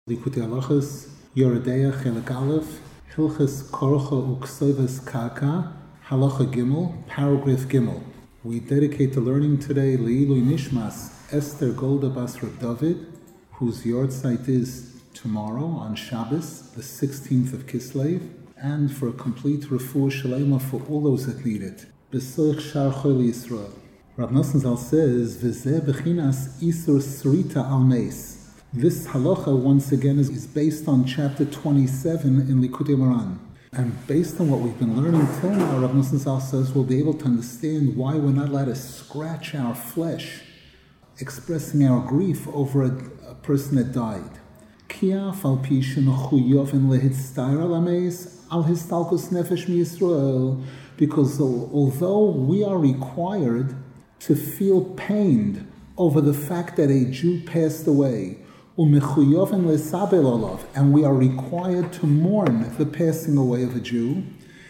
Likutei Halachos, Yoredeya Chelik Aleph, Hilchos Korocha Uksovas Kaka, Halacha Gimel, Paragraph Gimel. We dedicate the learning today Leilui Nishmas Esther Golda Bas Reb David, whose yahrzeit is tomorrow on Shabbos, the 16th of Kislev, and for a complete refuah shalema for all those that need it. B'soich Shar Chol Yisrael. Rav Nosson Zal says, V'zeh b'chinas Isur Srita al Meis. This halacha, once again, is based on chapter 27 in Likutei Moharan. And based on what we've been learning till now, Rav Nosson Zal says we'll be able to understand why we're not allowed to scratch our flesh, expressing our grief over a person that died. Because although we are required to feel pained over the fact that a Jew passed away, and we are required to mourn the passing away of a Jew,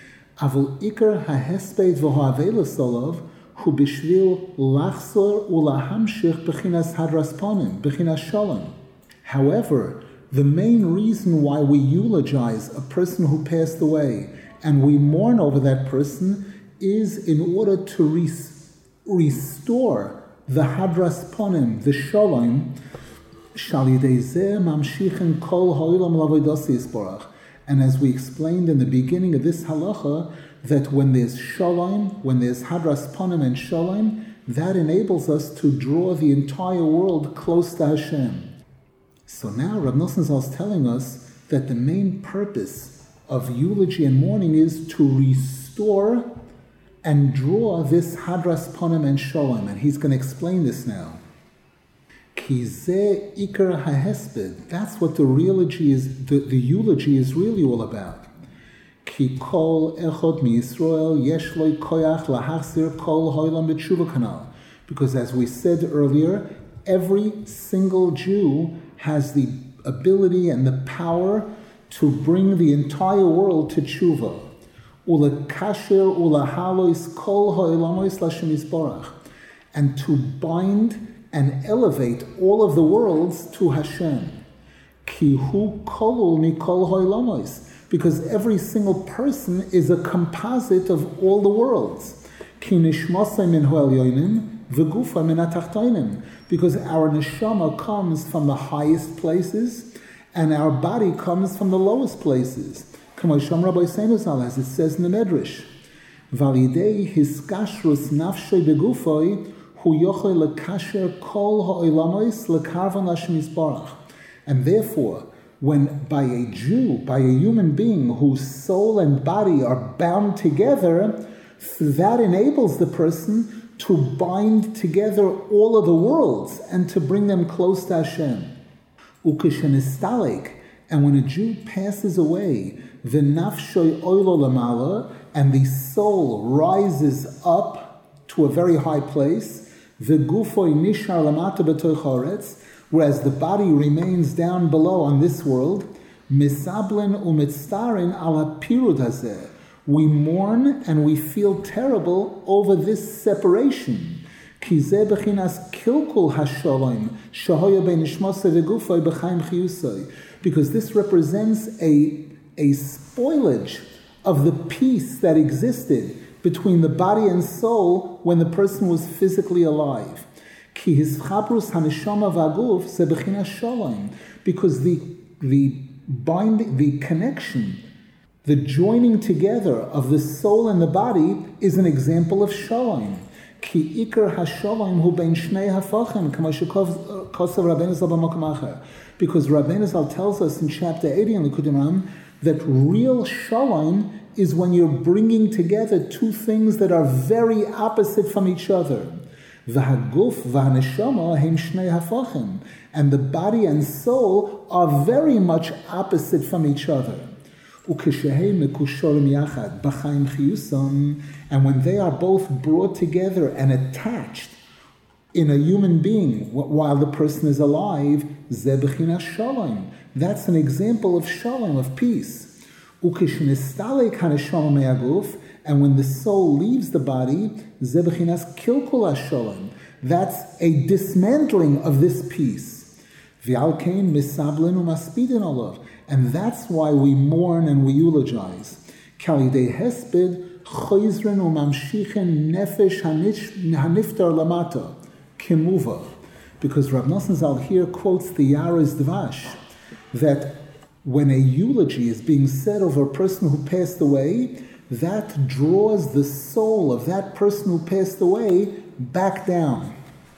however, the main reason why we eulogize a person who passed away and we mourn over that person is in order to restore the hadras ponim, the shalom, and as we explained in the beginning of this halacha, that when there's shalom, when there's hadras ponim and shalom, that enables us to draw the entire world close to Hashem. So now Rav Nosson Zal is telling us that the main purpose of eulogy and mourning is to restore and draw this hadras ponim and shalom, and he's going to explain this now. Ki zeh ikar hahesped. That's what the eulogy is really all about. Ki kol echad mi Yisrael yesh lo koyach lahachzir kol ha'olam b'tshuva kanal. Because as we said earlier, every single Jew has the ability and the power to bring the entire world to tshuva. Ulekasher ulahalois kol ha'olamois l'Hashem Yisborach, and to bind and elevate all of the worlds to Hashem. Ki hu kolul mikol ha'olamois, because every single person is a composite of all the worlds. Ki nishmasai min ha'elyonim v'gufa min ha'tachtonim, because our neshama comes from the highest places and our body comes from the lowest places. As it says in the Medrash, Validei hiskashrus nafshei begufoi hu yochel lekasher kol ha'olamois lekarvan l'Hashem Yisborach. And therefore, when by a Jew, by a human being whose soul and body are bound together, that enables the person to bind together all of the worlds and to bring them close to Hashem. Ukeshenistalek, and when a Jew passes away, the nafshoy oilo lamala, and the soul rises up to a very high place, the gufoy nishar lamata b'toich haaretz, whereas the body remains down below on this world, misablen umitztarin ala pirud hazeh. We mourn and we feel terrible over this separation. Ki zeh bechinas kilkul hashalom shahoya bein nishmasei v'gufoy b'chaim chiyusay, because this represents a spoilage of the peace that existed between the body and soul when the person was physically alive. Ki hischabrus haneshama v'aguf ze bechinas shalom, because the connection, the joining together of the soul and the body is an example of shalom. Ki ikar hashalom hu bein shnei hafachim, kama shekosav Rabbeinu Zal b'makom acher. Because Rabbeinu Zal tells us in chapter 80 in Likutei Moharan that real shalom is when you're bringing together two things that are very opposite from each other. V'haguf v'haneshama hem shnei hafachim, and the body and soul are very much opposite from each other. And when they are both brought together and attached in a human being while the person is alive, that's an example of shalom, of peace. And when the soul leaves the body, that's a dismantling of this peace. V'al kein misablin u'maspidin olav. And that's why we mourn and we eulogize. Kalidei hesped choizren u'mamshichen nefesh haniftar lamata kimuva. Because Rav Nosson Zal here quotes the Yaris Dvash, that when a eulogy is being said over a person who passed away, that draws the soul of that person who passed away back down.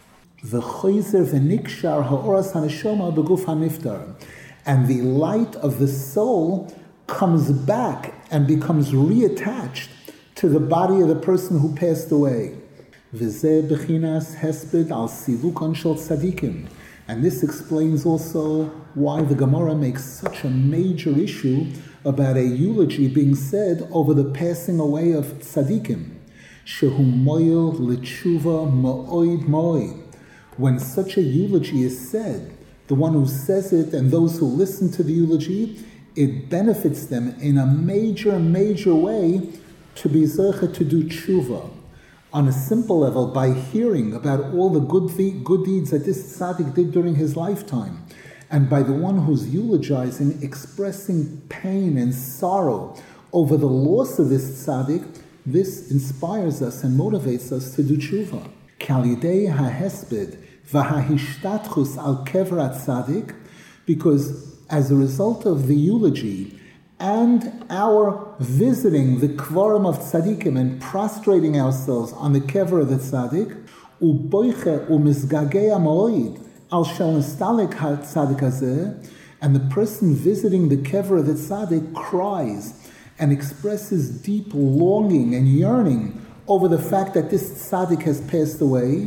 V'choizer v'nikshar ha'oras haneshama b'guf haniftar. And the light of the soul comes back and becomes reattached to the body of the person who passed away. V'zeh b'chinas hesped al silukon shel tzadikim. And this explains also why the Gemara makes such a major issue about a eulogy being said over the passing away of tzadikim. Shehu moyel l'tshuva ma'oid ma'oid. When such a eulogy is said, the one who says it and those who listen to the eulogy, it benefits them in a major, major way to be zeicha to do tshuva. On a simple level, by hearing about all the good deeds that this tzaddik did during his lifetime, and by the one who's eulogizing, expressing pain and sorrow over the loss of this tzaddik, this inspires us and motivates us to do tshuva. Kalidei ha'hesped v'ha'hishtatchus al kevrat tzaddik, because as a result of the eulogy and our visiting the kvarim of tzaddikim and prostrating ourselves on the kever of the tzaddik, uboiche umizgagei ha'moed al shel nistalik ha'tzaddik hazeh, and the person visiting the kever of the tzaddik cries and expresses deep longing and yearning over the fact that this tzaddik has passed away,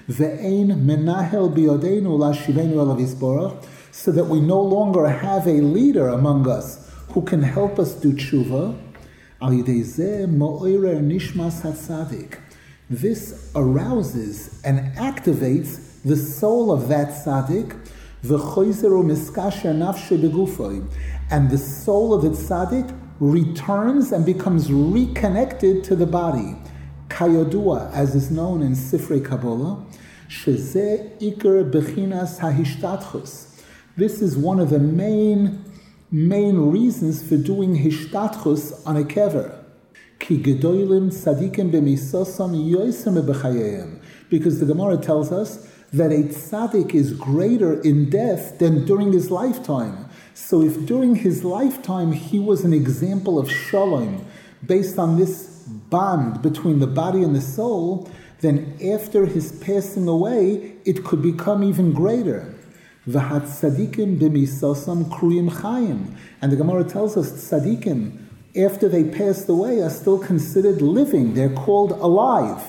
ve'ein menahel biyodeinu lashivenu elav yisborach, so that we no longer have a leader among us who can help us do tshuva. Al yidei zeh mo'orer nishmas hatzadik. This arouses and activates the soul of that tzaddik, v'choizeru miskasher nafshe begufoi, and the soul of the tzaddik returns and becomes reconnected to the body. Kayodua, as is known in Sifrei Kabbalah, shezeh iker bechinas hahishtatchus. This is one of the main reasons for doing hishtadchus on a kever. Ki gedolim tzadikim b'misosam yoisem b'chayayim. Because the Gemara tells us that a tzaddik is greater in death than during his lifetime. So if during his lifetime he was an example of shalom, based on this bond between the body and the soul, then after his passing away, it could become even greater. V'hat tzadikim b'misosam kruyim chayim. And the Gemara tells us tzadikim, after they passed away, are still considered living. They're called alive.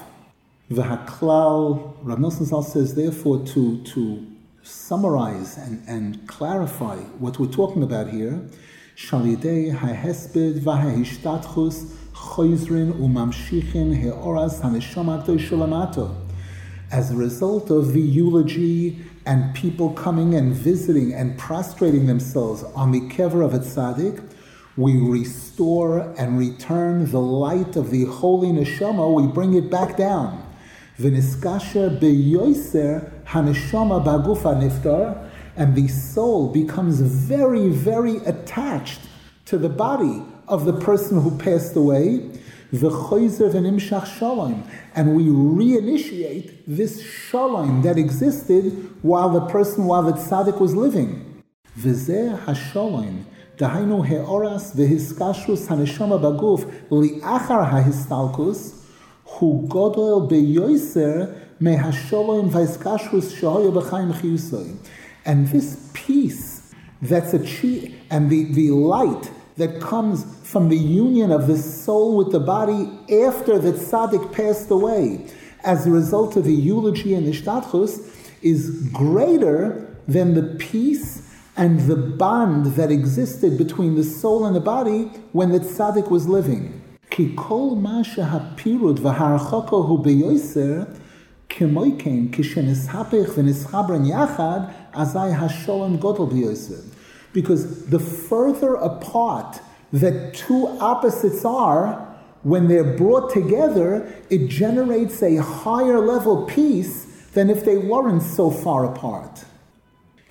V'haklal, Rav Nosson Zal says, therefore, to summarize and clarify what we're talking about here, shalidei ha'hesped v'ha'hishtatchus choizrin u'mamshichin he'oras ha'neshama k'dosh sholamato. As a result of the eulogy and people coming and visiting and prostrating themselves on the kever of a tzaddik, we restore and return the light of the holy neshama, we bring it back down. V'niskasher beyoser haneshama b'guf haniftar, and the soul becomes very, very attached to the body of the person who passed away. V'choizer v'nimshach shalom, and we reinitiate this shalom that existed while the tzaddik was living. V'zeh hashalom, dahainu he'oras v'hiskashrus haneshama b'guf li'achar ha'histalkus, hu godol beyoser mehashalom v'hiskashrus shehoya b'chaim chiyusoi. And this peace that's achieved, and the light that comes from the union of the soul with the body after the tzaddik passed away, as a result of the eulogy and the hishtadchus, is greater than the peace and the bond that existed between the soul and the body when the tzaddik was living. Ki kol ma shehapirut v'harachoko hu beyoser kemoikein kishenishapich v'nischabren yachad azai hasholem godol beyoser. Because the further apart that two opposites are, when they're brought together, it generates a higher level peace than if they weren't so far apart.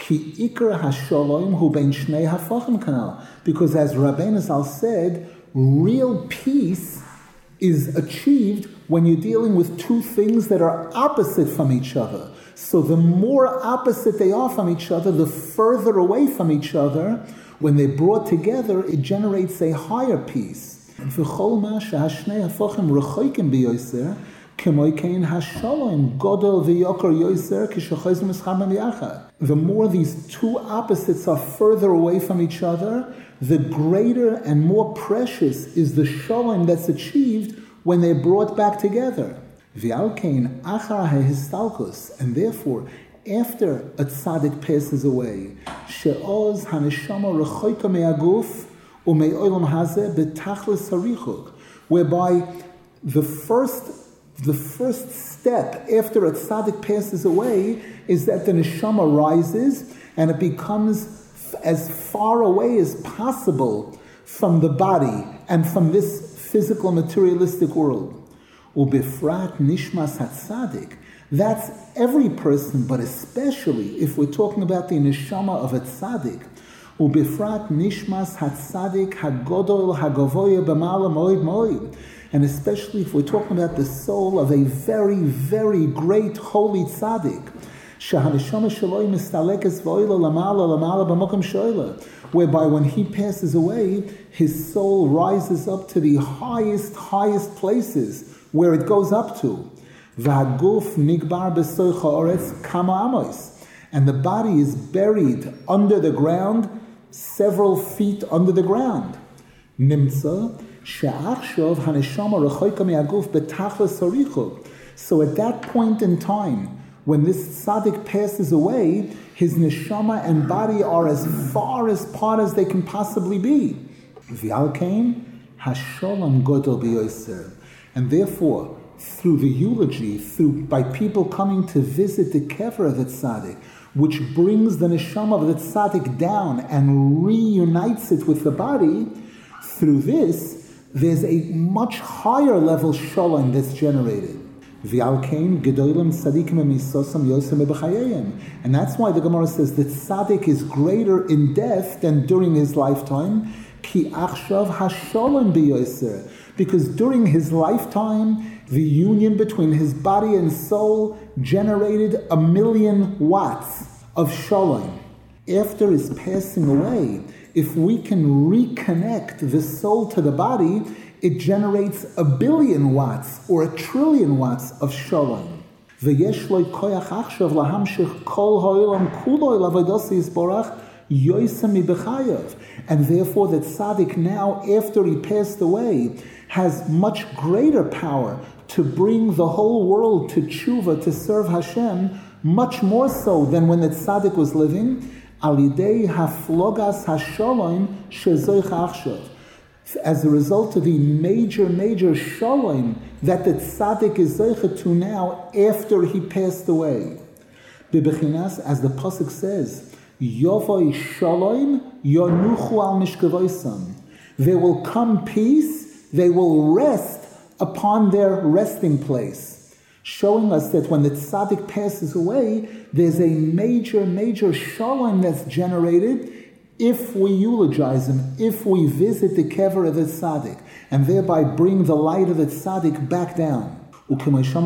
Ki ikar hasholom hu ben shnei hafachim kanal. Because as Rabbeinu Zal said, real peace is achieved when you're dealing with two things that are opposite from each other. So the more opposite they are from each other, the further away from each other, when they're brought together, it generates a higher peace. The more these two opposites are further away from each other, the greater and more precious is the shalom that's achieved when they're brought back together. And therefore, after a tzaddik passes away, she'oz haneshama rechoika me'aguf u'me'olam hazeh betachlis harichuk, whereby the first step after a tzaddik passes away is that the neshama rises and it becomes as far away as possible from the body and from this physical materialistic world. Ubifrat nishmas hatzadik. That's every person, but especially if we're talking about the neshama of a tzaddik. Ubifrat nishmas hatzadik hagodol hagavoya b'mala moed moed. And especially if we're talking about the soul of a very, very great holy tzaddik. Shahaneshama shaloi mistalekes v'oila lamala lamala b'mokum shoila. Whereby when he passes away, his soul rises up to the highest places where it goes up to. V'haguf nigbar b'soicha oretz kama amos. And the body is buried under the ground, several feet under the ground. Nimtza she'achshov haneshama rechoika me'aguf betachlis harichuk. So at that point in time, when this tzaddik passes away, his neshama and body are as far apart as they can possibly be. V'alkein hasholom godol b'yoser. And therefore, through the eulogy, by people coming to visit the kever of the tzaddik, which brings the neshama of the tzaddik down and reunites it with the body, through this, there's a much higher level shalom that's generated. And that's why the Gemara says that tzaddik is greater in death than during his lifetime. Ki achshav hasholom b'yoser. Because during his lifetime, the union between his body and soul generated 1,000,000 watts of shalom. After his passing away, if we can reconnect the soul to the body, it generates 1,000,000,000 watts or 1,000,000,000,000 watts of shalom. V'yesh lo koyach achshav lahamshich kol ha'olam kulo l'avodas yisborach yoysa mibechayav. And therefore the tzaddik now, after he passed away, has much greater power to bring the whole world to tshuva, to serve Hashem, much more so than when the tzaddik was living. Alidei haflogas hasholom shezoich achshav. As a result of the major shalom that the tzaddik is zeicha to now after he passed away. Bebechinas, as the pasuk says, Yovoi shalom yonuchu al mishkavoisam. There will come peace, they will rest upon their resting place. Showing us that when the tzaddik passes away, there's a major shalom that's generated if we eulogize him, if we visit the kever of the tzaddik, and thereby bring the light of the tzaddik back down. And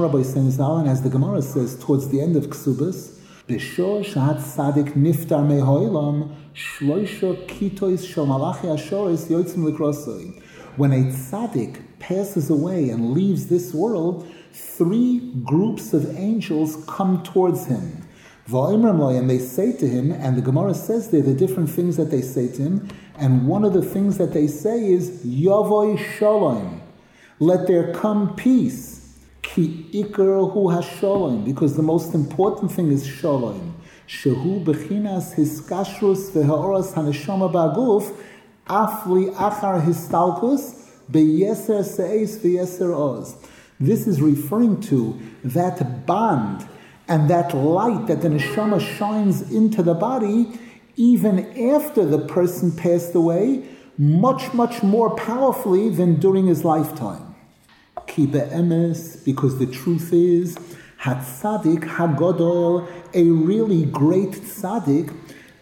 as the Gemara says towards the end of Ksubas, B'shor shahat tzaddik niftar me'hoilam shloisha kitois shel malachi ashoris yotzim likrosoi. When a tzaddik passes away and leaves this world, 3 groups of angels come towards him. And they say to him, and the Gemara says there the different things that they say to him, and one of the things that they say is Yavoi Shalom. Let there come peace. Ki ikar hu hashalom, because the most important thing is shalom. Shehu bechinas hiskashrus ve'ha'oras haneshama ba'guf afli achar histalkus beyeser se'es ve'yeser oz. This is referring to that bond and that light that the neshama shines into the body even after the person passed away, much more powerfully than during his lifetime. Ki be'emes, because the truth is, hatzadik hagodol, a really great tzaddik,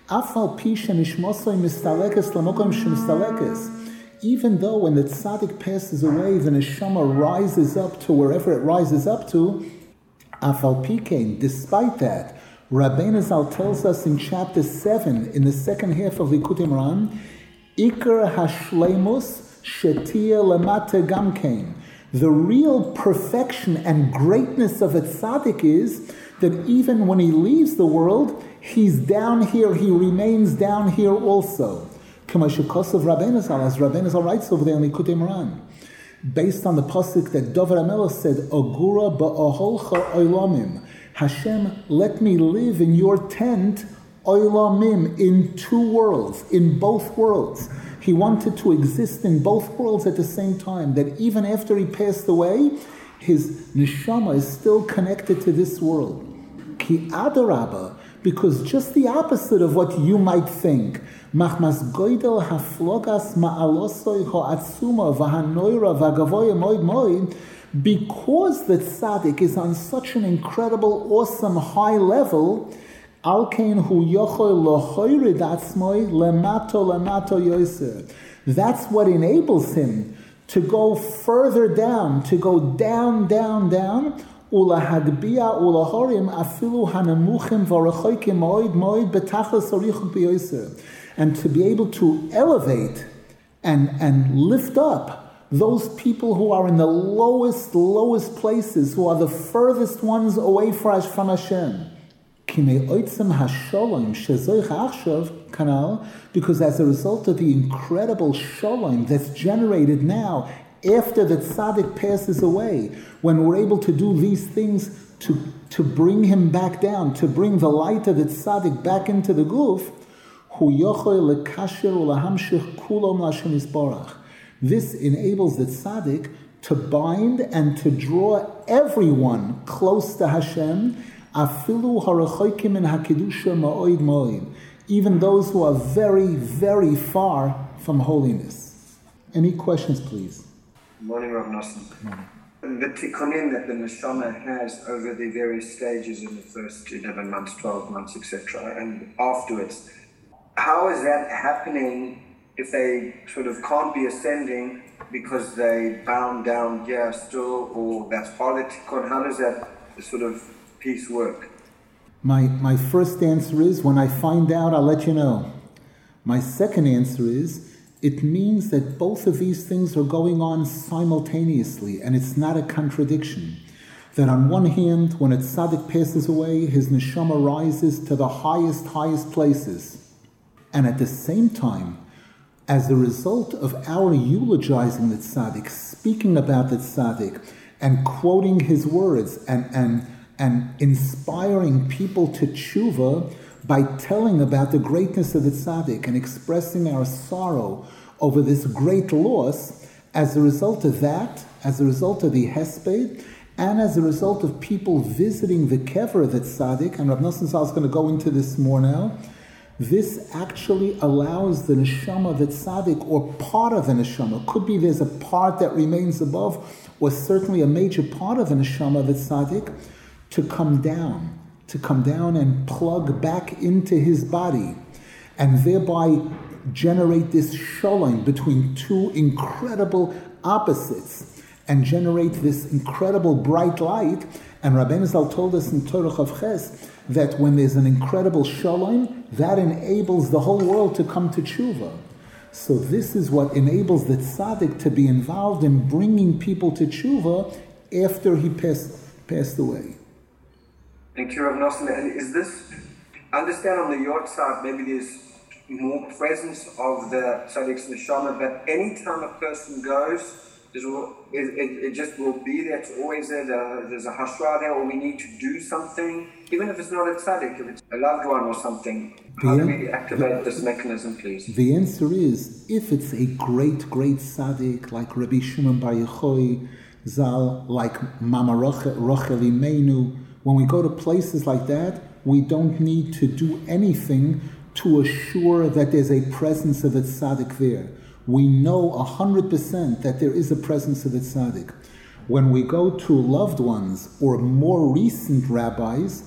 Afal pi shenishmosoi mistalekes lamokom shemistalekes. Even though when the tzaddik passes away, the neshama rises up to wherever it rises up to, afal pikein, despite that, Rabbeinu Zal tells us in chapter 7, in the second half of Likutei Moharan, Iker hashleimus shetia lemata gamkein. The real perfection and greatness of a tzaddik is that even when he leaves the world, he's down here, he remains down here also. As Rabbeinu Zal writes over there in Likutei Moharan, based on the pasuk that David HaMelech said, Agura ba'aholcha oilamim. Hashem, let me live in your tent, oilamim, in two worlds, in both worlds. He wanted to exist in both worlds at the same time, that even after he passed away, his neshama is still connected to this world. Ki adarabba, because just the opposite of what you might think, machmas goydel haflogas ma'alosoi ha'atzuma v'hanoira v'agavoya moed moed, because the tzaddik is on such an incredible, awesome, high level, alkein hu yochoi lohoirid atzmoi lemato yoser. That's what enables him to go further down, to go down, Ulahagbia ulahorim afilu hanamuchim v'arachoikim moed betachlis orichuk b'yoser, and to be able to elevate and lift up those people who are in the lowest places, who are the furthest ones away from Hashem. Because as a result of the incredible shalom that's generated now, after the tzaddik passes away, when we're able to do these things to bring him back down, to bring the light of the tzaddik back into the guf, this enables the tzaddik to bind and to draw everyone close to Hashem, even those who are very, very far from holiness. Any questions, please? Morning, Rav Nosson. The tikkunim that the neshama has over the various stages in the first 11 months, 12 months, etc., and afterwards, how is that happening if they sort of can't be ascending because they bound down here still, or that's part of the tikkun? How does that sort of piece work? My first answer is, when I find out, I'll let you know. My second answer is, it means that both of these things are going on simultaneously, and it's not a contradiction. That on one hand, when a tzaddik passes away, his neshama rises to the highest places. And at the same time, as a result of our eulogizing the tzaddik, speaking about the tzaddik, and quoting his words, and inspiring people to tshuva by telling about the greatness of the tzaddik and expressing our sorrow over this great loss, as a result of that, as a result of the hesped, and as a result of people visiting the kever of the tzaddik, and Rav Nosson Zal is going to go into this more now, this actually allows the neshama of the tzaddik, or part of the neshama, could be there's a part that remains above, or certainly a major part of the neshama of the tzaddik, to come down and plug back into his body, and thereby generate this shalom between two incredible opposites, and generate this incredible bright light. And Rabbeinu Zal told us in Torah Chav Ches that when there's an incredible shalom, that enables the whole world to come to tshuva. So this is what enables the tzaddik to be involved in bringing people to tshuva after he passed away. Thank you, Rav Nosson. And is this, I understand on the yard side, maybe there's more presence of the tzaddik's neshama, but anytime a person goes, it just will be there. It's always there. There's a hashra there, or we need to do something, even if it's not a tzaddik, if it's a loved one or something. How do we activate this mechanism, please? The answer is, if it's a great tzaddik like Rabbi Shimon Bar Yochai Zal, like Mama Rochel Imeinu, when we go to places like that, we don't need to do anything to assure that there's a presence of the tzaddik there. We know 100% that there is a presence of the tzaddik. When we go to loved ones or more recent rabbis,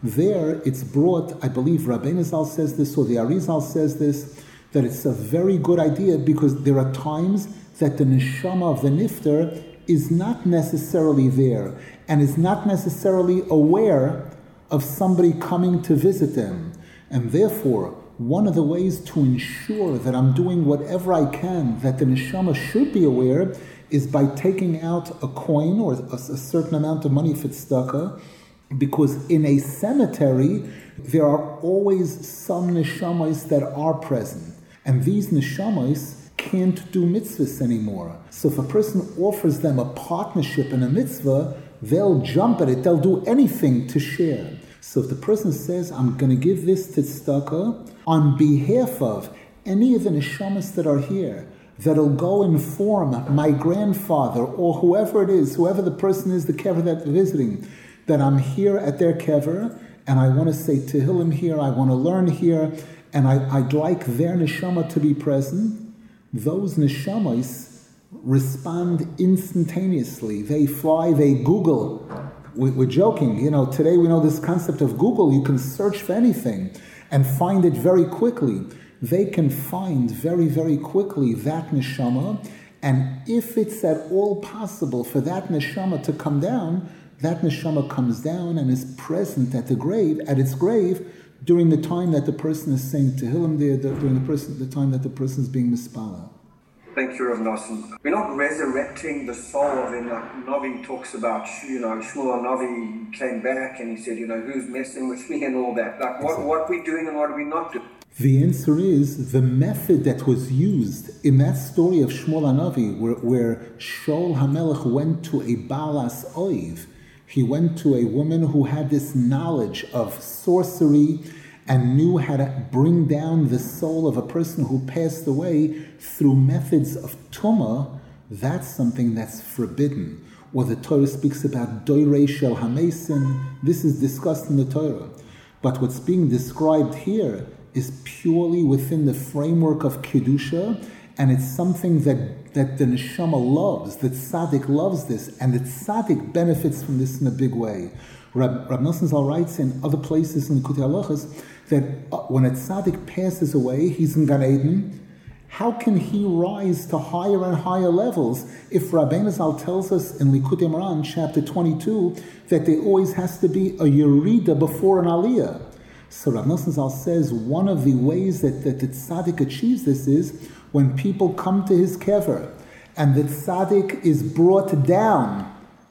There it's brought, I believe Rabbeinu Zal says this, or the Arizal says this, that it's a very good idea because there are times that the neshama of the nifter is not necessarily there and is not necessarily aware of somebody coming to visit them. And therefore, one of the ways to ensure that I'm doing whatever I can that the neshama should be aware is by taking out a coin or a certain amount of money for tzedakah, because in a cemetery, there are always some neshamas that are present. And these neshamas can't do mitzvahs anymore. So if a person offers them a partnership in a mitzvah, they'll jump at it, they'll do anything to share. So if the person says, I'm going to give this to tzedakah on behalf of any of the neshamas that are here, that'll go inform my grandfather or whoever it is, whoever the person is, the kever that they're visiting, that I'm here at their kever, and I want to say Tehillim here, I want to learn here, and I'd like their neshama to be present, those neshamas respond instantaneously. They fly, they Google. We're joking, today we know this concept of Google, you can search for anything and find it very quickly. They can find very, very quickly that neshama, and if it's at all possible for that neshama to come down, that neshama comes down and is present at its grave, during the time that the person is saying Tehillim there, during the time that the person is being mispala. Thank you, Rav Nosson. We're not resurrecting the soul of him, like Navi talks about, Shmuel Navi came back and he said, who's messing with me and all that. Like, what are we doing and what are we not doing? The answer is the method that was used in that story of Shmuel Navi, where Shaul HaMelech went to a Balas Oiv. He went to a woman who had this knowledge of sorcery and knew how to bring down the soul of a person who passed away through methods of tumah. That's something that's forbidden. Or the Torah speaks about doirei shel hamesim. This is discussed in the Torah. But what's being described here is purely within the framework of Kedusha, and it's something that the neshama loves, that tzaddik loves this, and that tzaddik benefits from this in a big way. Rab Nosson Zal writes in other places in the Likutei Halachos that when a tzaddik passes away, he's in Gan Eden. How can he rise to higher and higher levels if Rabbeinu Zal tells us in Likutei Moharan, chapter 22, that there always has to be a yerida before an aliyah? So Rav Nosson Zal says one of the ways that the tzaddik achieves this is when people come to his kever and the tzaddik is brought down,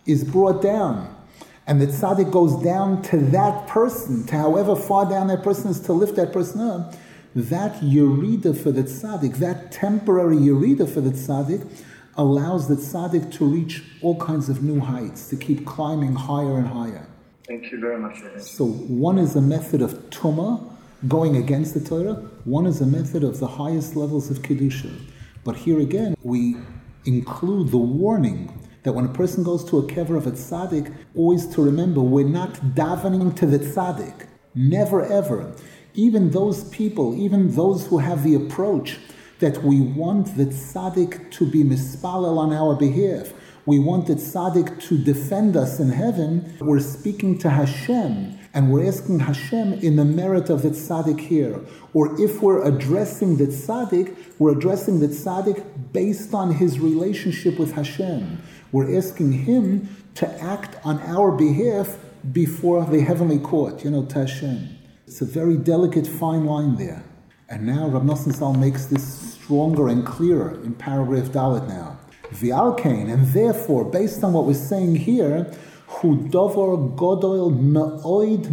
and the tzaddik goes down to that person, to however far down that person is, to lift that person up, that yerida for the tzaddik, that temporary yerida for the tzaddik, allows the tzaddik to reach all kinds of new heights, to keep climbing higher and higher. Thank you very much. So one is a method of tumah, going against the Torah. One is a method of the highest levels of Kedusha. But here again, we include the warning that when a person goes to a kever of a tzaddik, always to remember, we're not davening to the tzaddik. Never ever. Even those people, even those who have the approach that we want the tzaddik to be mispalel on our behalf, we want the tzaddik to defend us in heaven, we're speaking to Hashem, and we're asking Hashem in the merit of the tzaddik here. Or if we're addressing the tzaddik, we're addressing the tzaddik based on his relationship with Hashem. We're asking him to act on our behalf before the heavenly court, to Hashem. It's a very delicate, fine line there. And now Rav Nosson Zal makes this stronger and clearer in paragraph Dalet now. V'alkein, and therefore, based on what we're saying here, hu dover godol me'oid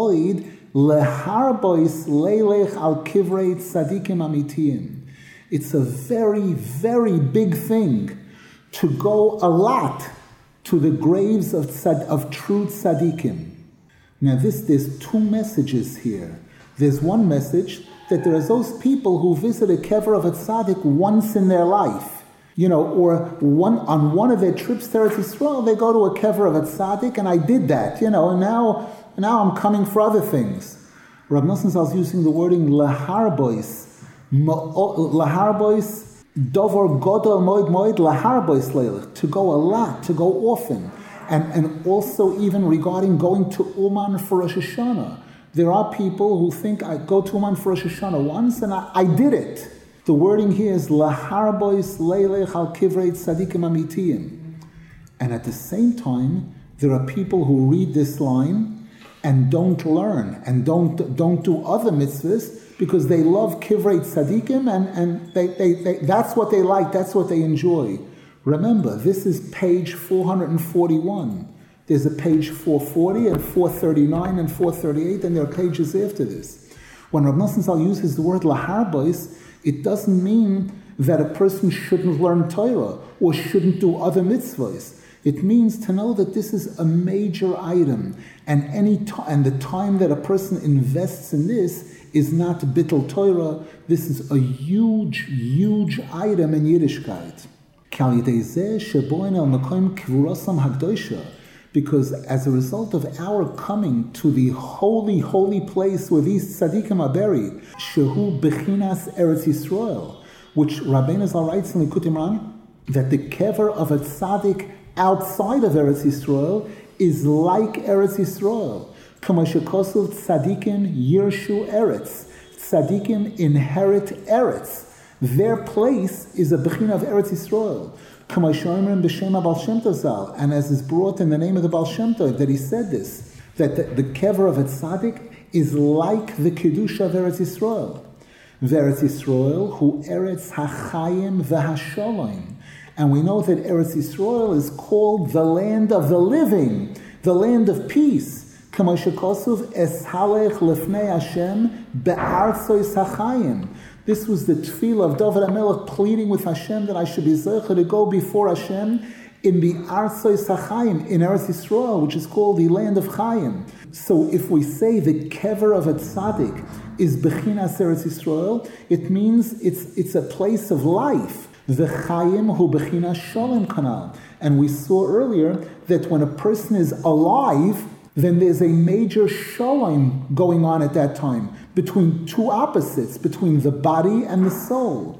leharbois leilech al kivrei tzadikim amitiyim. It's a very, very big thing to go a lot to the graves of true tzadikim. Now there's two messages here. There's one message that there are those people who visit a kever of a tzaddik once in their life. Or on one of their trips to Eretz Yisrael, they go to a kever of a tzaddik, and I did that, and now I'm coming for other things. Rav Nosson Zal is using the wording laharbois dover godol moed laharbois leilech, to go a lot, to go often. And also even regarding going to Uman for Rosh Hashanah. There are people who think, I go to Uman for Rosh Hashanah once and I did it. The wording here is Laharbois leilech al kivrei tzadikim amitiyim. And at the same time, there are people who read this line and don't learn and don't do other mitzvahs because they love kivrei tzadikim and they that's what they like, that's what they enjoy. Remember, this is page 441. There's a page 440 and 439 and 438, and there are pages after this. When Rav Nosson Zal uses the word laharbois, it doesn't mean that a person shouldn't learn Torah or shouldn't do other mitzvahs. It means to know that this is a major item, and the time that a person invests in this is not bittul Torah. This is a huge, huge item in Yiddishkeit. Because as a result of our coming to the holy, holy place where these tzaddikim are buried, shehu bechinas Eretz Yisrael, which Rabbeinu Zal writes in Likutei Moharan, that the kever of a tzaddik outside of Eretz Yisrael is like Eretz Yisrael. Kama shekosuv tzaddikim yirshu Eretz. Tzaddikim inherit Eretz. Their place is a bechina of Eretz Yisrael. Kama shoymrim b'shem Baal Shem Tov Zal. And as is brought in the name of the Baal Shem Tov, that he said this, that the kever of a tzaddik is like the kedusha of Eretz Yisrael. V'Eretz Yisrael hu Eretz hachayim v'hasholom. And we know that Eretz Yisrael is called the land of the living, the land of peace. Kama shekosuv eshalech lefnei Hashem be'artzois hachayim. This was the tefillah of David HaMelech pleading with Hashem that I should be zeicha to go before Hashem in the Artzois HaChaim, in Eretz Yisrael, which is called the land of Chaim. So if we say the kever of a tzaddik is bechinas Eretz Yisrael, it means it's a place of life. The Chaim hu bechinas sholem kanal. And we saw earlier that when a person is alive, then there's a major shalom going on at that time between two opposites, between the body and the soul.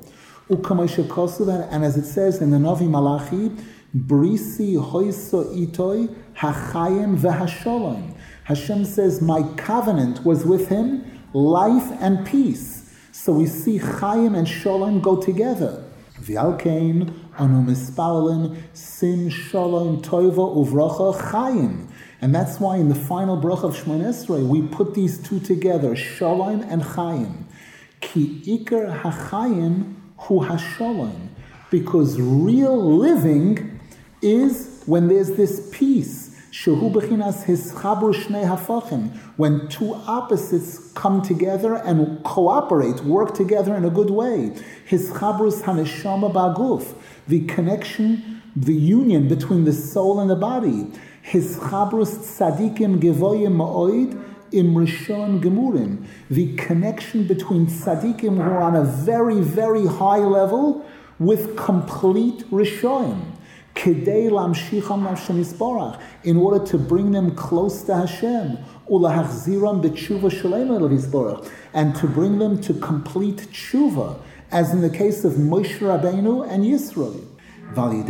And as it says in the Navi Malachi, Brisi hoiso itoi hachayim v'hasholom. Hashem says, my covenant was with him, life and peace. So we see chayim and sholom go together. V'alkein anu mispalalim sim sholom toiva uvracha chayim. And that's why in the final bracha of Shemona Esrei, we put these two together, Shalom and Chaim. Ki ikar hachayim hu hashalom. Because real living is when there's this peace. Shehu bechinas hischabru shnei hafachim. When two opposites come together and cooperate, work together in a good way. Hischabrus haneshama ba'guf. The connection, the union between the soul and the body. His chabrus tzadikim gevoyim ma'oid im rishon gemurim. The connection between tzadikim who are on a very, very high level with complete rishonim. Kedei lamshicham Hashem yisborach. In order to bring them close to Hashem. Ulahachziram b'tshuva shalema el yisborach. And to bring them to complete tshuva, as in the case of Moshe Rabbeinu and Yisro. And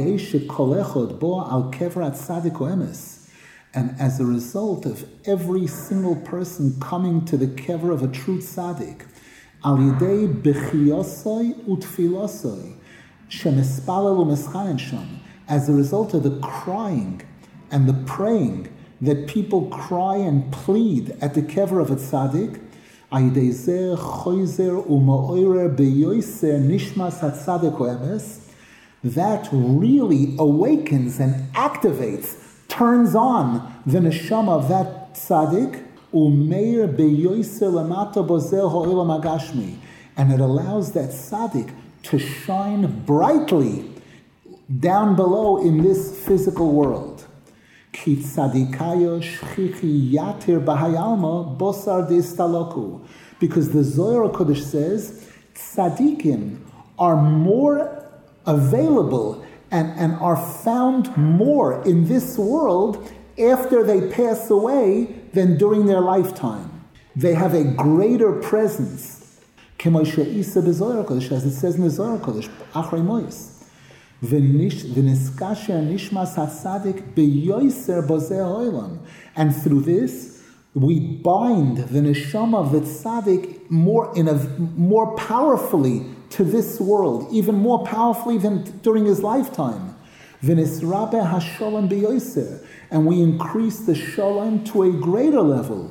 as a result of every single person coming to the kever of a true tzaddik, as a result of the crying and the praying that people cry and plead at the kever of a tzaddik, that really awakens and activates, turns on the neshama of that tzaddik, and it allows that tzaddik to shine brightly down below in this physical world. Because the Zohar HaKodesh says tzaddikim are more available and are found more in this world after they pass away than during their lifetime. They have a greater presence. As it says in the Zohar HaKodesh, Achrei Mois. And through this, we bind the neshama of the tzaddik more powerfully to this world, even more powerfully than during his lifetime. And we increase the shalom to a greater level.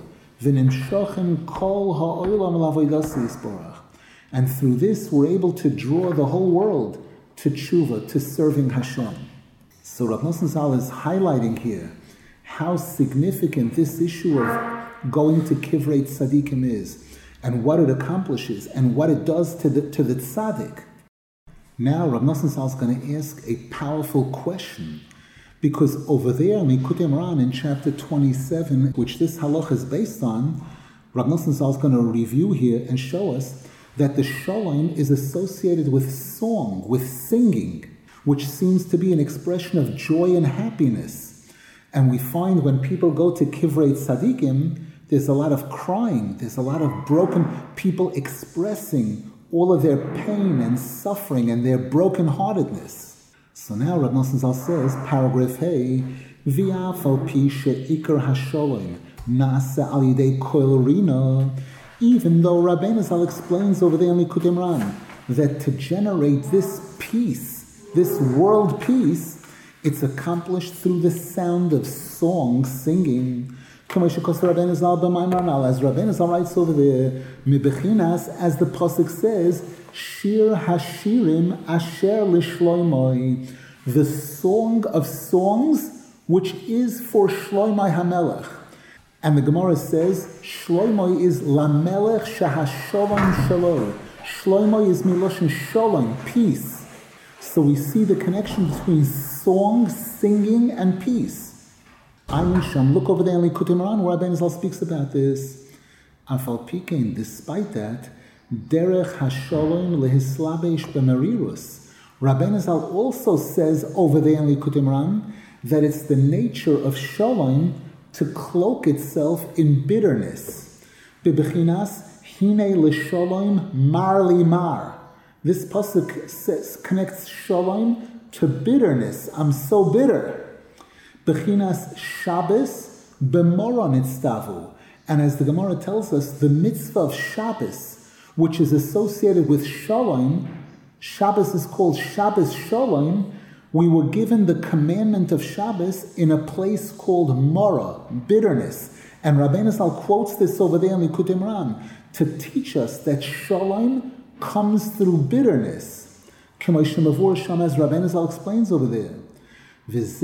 And through this, we're able to draw the whole world to tshuva, to serving Hashem. So Rav Nosson Zal is highlighting here how significant this issue of going to Kivrei Tzadikim is, and what it accomplishes, and what it does to the tzaddik. Now Rav Nosson Zal is going to ask a powerful question, because over there in Likutei Moharan in chapter 27, which this halach is based on, Rav Nosson Zal is going to review here and show us that the shalom is associated with song, with singing, which seems to be an expression of joy and happiness. And we find when people go to Kivrei Tzadikim, there's a lot of crying, there's a lot of broken people expressing all of their pain and suffering and their brokenheartedness. So now Rav Nosson Zal says, paragraph Hey, V'af al pi she'ikar hasholem na'aseh al yidei kol rina. Even though Rabbeinu Zal explains over there in Likutei Moharan that to generate this peace, this world peace, it's accomplished through the sound of song, singing. As Rabbeinu Zal writes over there, Mibechinas, as the pasuk says, Shir Hashirim Asher Lishloimoi, the song of songs, which is for Shloimei HaMelech. And the Gemara says, Shloimei is Lamelech Shahasholom Shalom. Shloimei is Miloshin Shalom, peace. So we see the connection between song, singing, and peace. Ayin Sham, look over there in Likutei Moharan where Rabbeinu Zal speaks about this. Afal Pikein, despite that, Derech Hasholom lehislabesh b'merirus. Rabbeinu Zal also says over there in Likutei Moharan that it's the nature of shalom to cloak itself in bitterness. Bebechinas hine l'shalom mar li mar. This pasuk connects shalom to bitterness. I'm so bitter. Bechinas Shabbos b'moron itztavu. And as the Gemara tells us, the mitzvah of Shabbos, which is associated with shalom, Shabbos is called Shabbos Shalom. We were given the commandment of Shabbos in a place called Mora, bitterness. And Rabbeinu Zal quotes this over there in Likutei Moharan to teach us that shalom comes through bitterness. As Rabbeinu Zal explains over there. This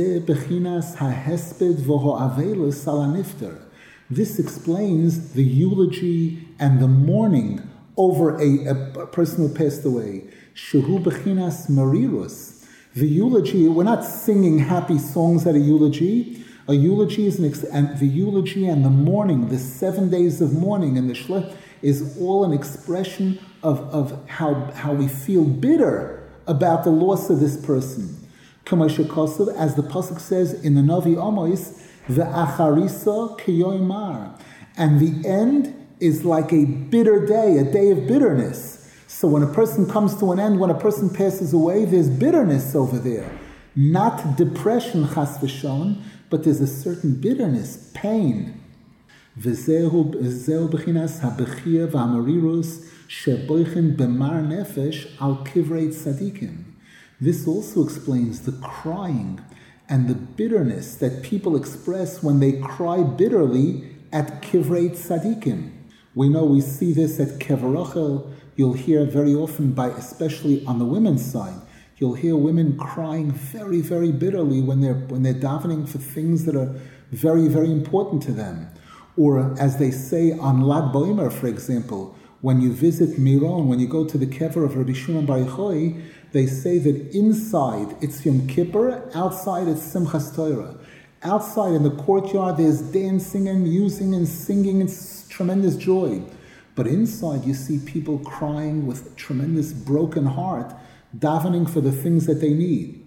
explains the eulogy and the mourning over a person who passed away. Shehu bechinas marirus. The eulogy, we're not singing happy songs at a eulogy. A eulogy is the eulogy and the mourning, the 7 days of mourning and the shlech is all an expression of how we feel bitter about the loss of this person. As the pasuk says in the Navi Amos, "Ve'acharisa keyoimar," and the end is like a bitter day, a day of bitterness. So when a person comes to an end, when a person passes away, there's bitterness over there, not depression, chas v'shon, but there's a certain bitterness, pain. V'zehu b'chinas habechia v'amarirus sheboichin b'mar nefesh al kivrei tzadikim. This also explains the crying and the bitterness that people express when they cry bitterly at Kivrei Tzadikim. We see this at Kever Rachel. You'll hear very often, especially on the women's side, you'll hear women crying very, very bitterly when they're davening for things that are very, very important to them. Or as they say on Lag BaOmer, for example, when you visit Miron, when you go to the Kever of Rabbi Shimon Bar Yochai, they say that inside it's Yom Kippur, outside it's Simchas Torah. Outside in the courtyard there's dancing and musing and singing, it's tremendous joy. But inside you see people crying with tremendous broken heart, davening for the things that they need.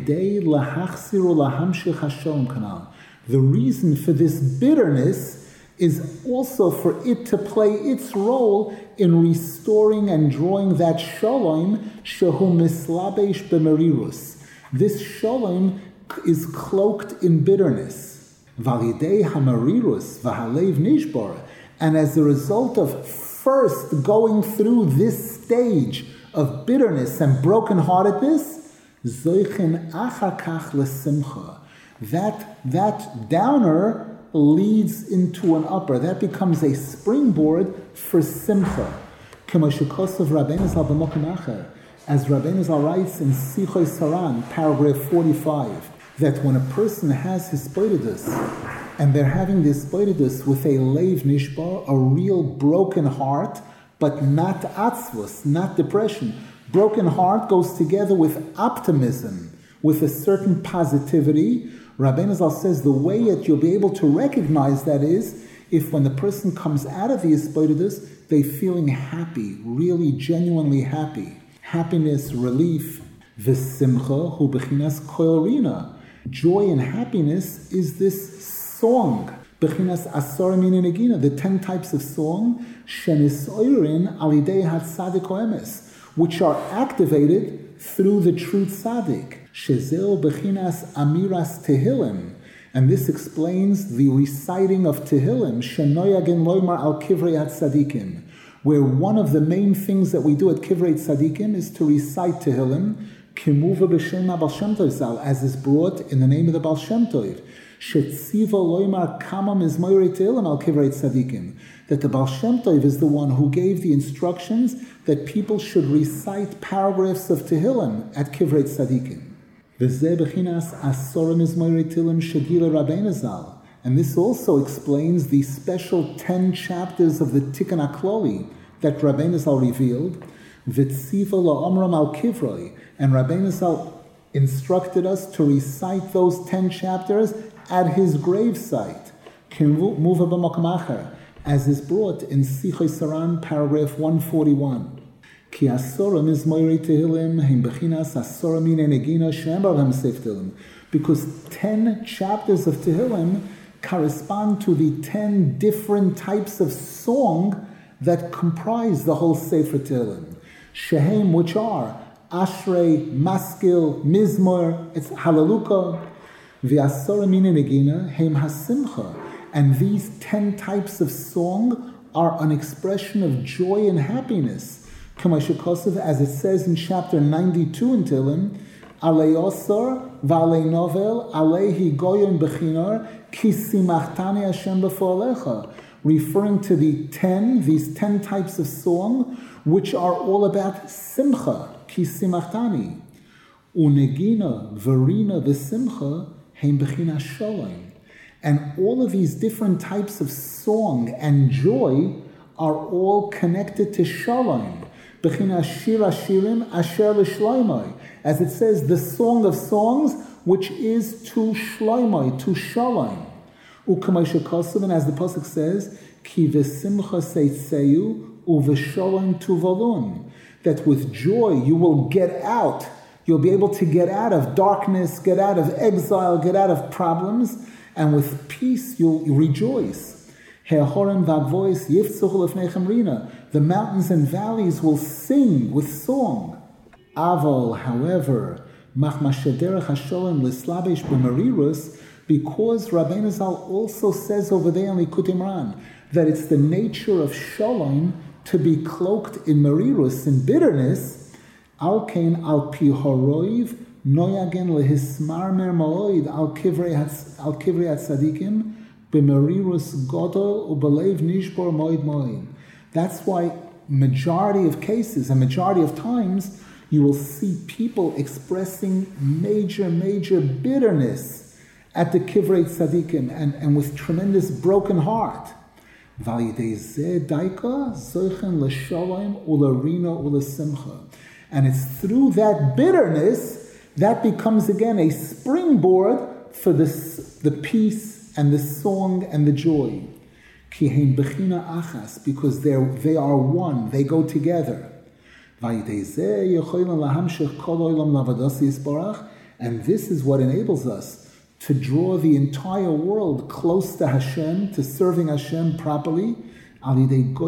The reason for this bitterness is also for it to play its role in restoring and drawing that shalom shehu mislabesh b'merirus. This shalom is cloaked in bitterness. Validei hamarirus v'halev nishbar. And as a result of first going through this stage of bitterness and brokenheartedness, zoichin achakach lesimcha. That downer leads into an upper. That becomes a springboard for simcha. As Rabbeinu Zal writes in Sichos Saran, paragraph 45, that when a person has hisbodedus, and they're having this hisbodedus with a leiv nishbar, a real broken heart, but not atzvus, not depression. Broken heart goes together with optimism, with a certain positivity. Rabbeinu Zal says the way that you'll be able to recognize that is if when the person comes out of the hisbodedus, they're feeling happy, really genuinely happy. Happiness, relief. V'simcha hu bechinas kol rina. Joy and happiness is this song. Bechinas asar min negina, the 10 types of song, shenisoirin alidei hatzadik oemes, which are activated through the true tzaddik. Shezeo bechinas amiras tehillim, and this explains the reciting of tehillim. Shenoyagen loymar al kivrei tzadikim, where one of the main things that we do at kivrei tzadikim is to recite tehillim. Kimuva b'shem Baal Shem Tov Zal, as is brought in the name of the Baal Shem Tov. Shetziva loymar kama mizmorei tehillim al kivrei tzadikim, that the Baal Shem Tov is the one who gave the instructions that people should recite paragraphs of tehillim at kivrei tzadikim. V'zeh bechinas asor mizmorei tehillim shegila Rabbeinu Zal, and this also explains the special 10 chapters of the Tikkun HaKloli that Rabbeinu Zal revealed. V'tziva la'omram al kivrei, and Rabbeinu Zal instructed us to recite those 10 chapters at his gravesite, Kimuva b'makom acher, as is brought in Sichos Saran, paragraph 141. Ki asora mizmorei tehillim heim bechinas asora min negina she'em b'hem seif tehillim, because 10 chapters of tehillim correspond to the 10 different types of song that comprise the whole Sefer Tehillim. Shehem, which are Ashrei, Maskil, Mizmor, it's Halaluka, V'asora min negina heim hasimcha, and these 10 types of song are an expression of joy and happiness. As it says in chapter 92 in Tehillim, Alei Osor, V'alei Novel, Alehi Goyim Bechinar, Ki Simachtani Hashem B'foalecha, referring to these 10 types of song, which are all about simcha, Ki Simachtani. Unegina, Verina, V'simcha, Heim Bechinas Shalom. And all of these different types of song and joy are all connected to Shalom. Bechinas Shir Hashirim Asher L'Shloimai. As it says, the song of songs, which is to Shloimai, to Shalom. U'kamay shekosov, and as the pasuk says, Ki v'simcha seitzeyu u'v'shalom tuvalun. That with joy you will get out. You'll be able to get out of darkness, get out of exile, get out of problems, and with peace you'll rejoice. The mountains and valleys will sing with song. Aval, however, because Rabbeinu Zal also says over there in Likutei Moharan that it's the nature of shalom to be cloaked in merirus, in bitterness, al kein al pi horoiv noyagen lehismarmer ma'oid al kivrei hatzadikim b'merirus godol u'belev nishbor moed moed. That's why majority of cases, a majority of times, you will see people expressing major bitterness at the kivrei tzadikim and with tremendous broken heart. And it's through that bitterness that becomes again a springboard for the peace and the song and the joy. Because they are one, they go together. And this is what enables us to draw the entire world close to Hashem, to serving Hashem properly, through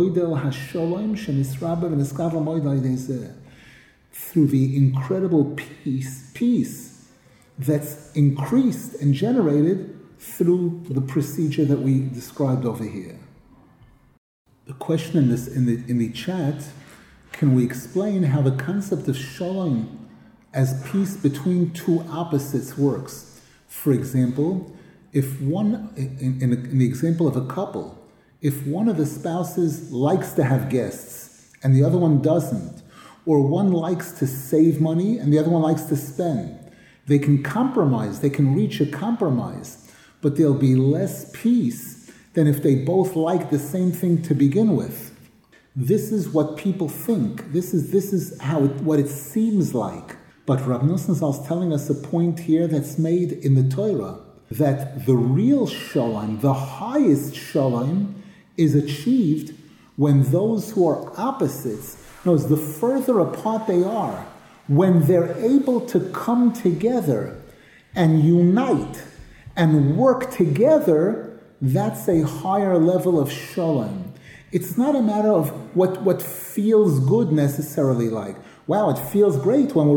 the incredible peace that's increased and generated through the procedure that we described over here. The question in the chat, can we explain how the concept of shalom as peace between two opposites works? For example, if one, in the example of a couple, if one of the spouses likes to have guests and the other one doesn't, or one likes to save money and the other one likes to spend, they can compromise, they can reach a compromise, but there'll be less peace than if they both like the same thing to begin with. This is what people think. This is what it seems like. But Rav Nosson Zal is telling us a point here that's made in the Torah, that the real shalom, the highest shalom, is achieved when those who are opposites, knows the further apart they are, when they're able to come together and unite and work together, that's a higher level of shalom. It's not a matter of what feels good necessarily, like, wow, it feels great when we're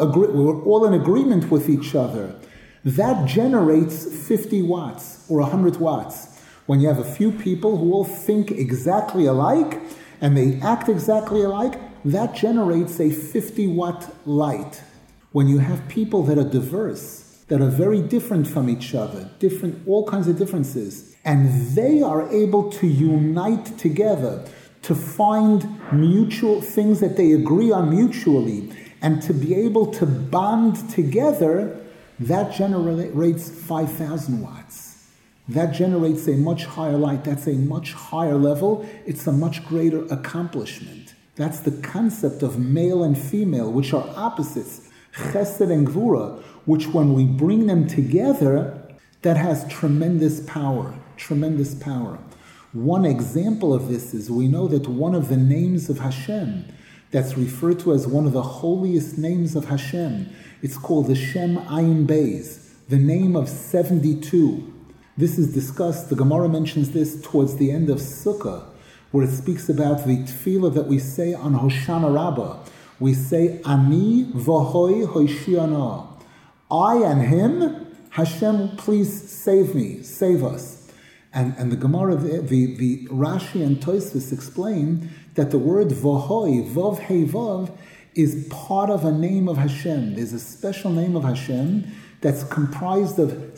all in agreement with each other. That generates 50 watts or 100 watts. When you have a few people who all think exactly alike and they act exactly alike, that generates a 50-watt light. When you have people that are diverse, that are very different from each other, all kinds of differences, and they are able to unite together, to find mutual things that they agree on mutually, and to be able to bond together, that generates 5,000 watts. That generates a much higher light. That's a much higher level. It's a much greater accomplishment. That's the concept of male and female, which are opposites, chesed and gvura, which when we bring them together, that has tremendous power, tremendous power. One example of this is we know that one of the names of Hashem, that's referred to as one of the holiest names of Hashem, it's called the Shem Ayin Beis, the name of 72. This is discussed, the Gemara mentions this towards the end of Sukkah, where it speaks about the tefillah that we say on Hoshana Rabbah. We say, Ani v'hoi hoshiana. I and him, Hashem, please save me, save us. And the Gemara, the Rashi and Tosfos explain that the word v'hoi, vav hei vav, is part of a name of Hashem. There's a special name of Hashem that's comprised of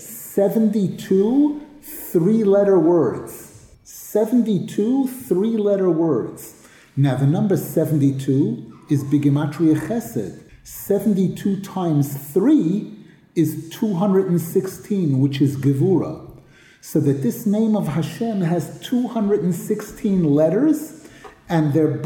72 three-letter words. 72 three-letter words. Now the number 72 is Bigematria Chesed. 72 times 3 is 216, which is Gevura. So that this name of Hashem has 216 letters, and they're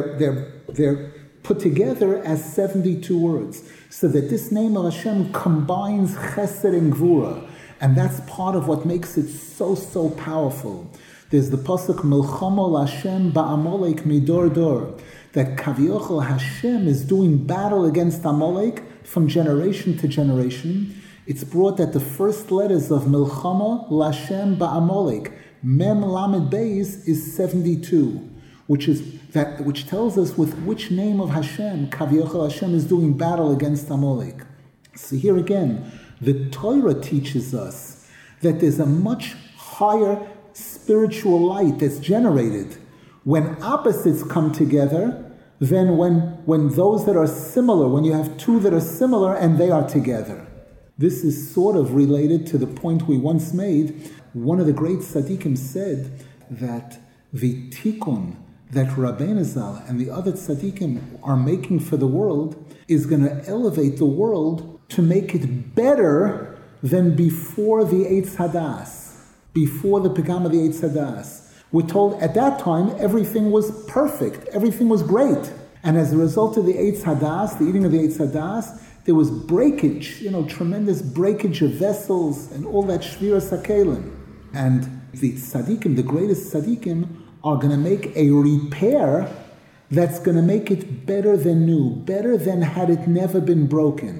put together as 72 words. So that this name of Hashem combines Chesed and Gevura. And that's part of what makes it so powerful. There's the pasuk Milchamo Hashem ba'Amalek midor dor, that Kaviochel Hashem is doing battle against Amalek from generation to generation. It's brought that the first letters of Milchama Lashem ba'Amalek, Mem Lamed Beis, is 72, which tells us with which name of Hashem Kaviochel Hashem is doing battle against Amalek. So here again, the Torah teaches us that there's a much higher spiritual light that's generated when opposites come together than when those that are similar, when you have two that are similar and they are together. This is sort of related to the point we once made. One of the great tzaddikim said that the tikkun that Rabbeinu Zal and the other tzaddikim are making for the world is going to elevate the world to make it better than before the Eitz Hadas, before the Pegam of the Eitz Hadas. We're told at that time everything was perfect, everything was great. And as a result of the Eitz Hadas, the eating of the Eitz Hadas, there was breakage, tremendous breakage of vessels and all that Shviras HaKelim. And the tzaddikim, the greatest tzaddikim, are going to make a repair that's going to make it better than new, better than had it never been broken.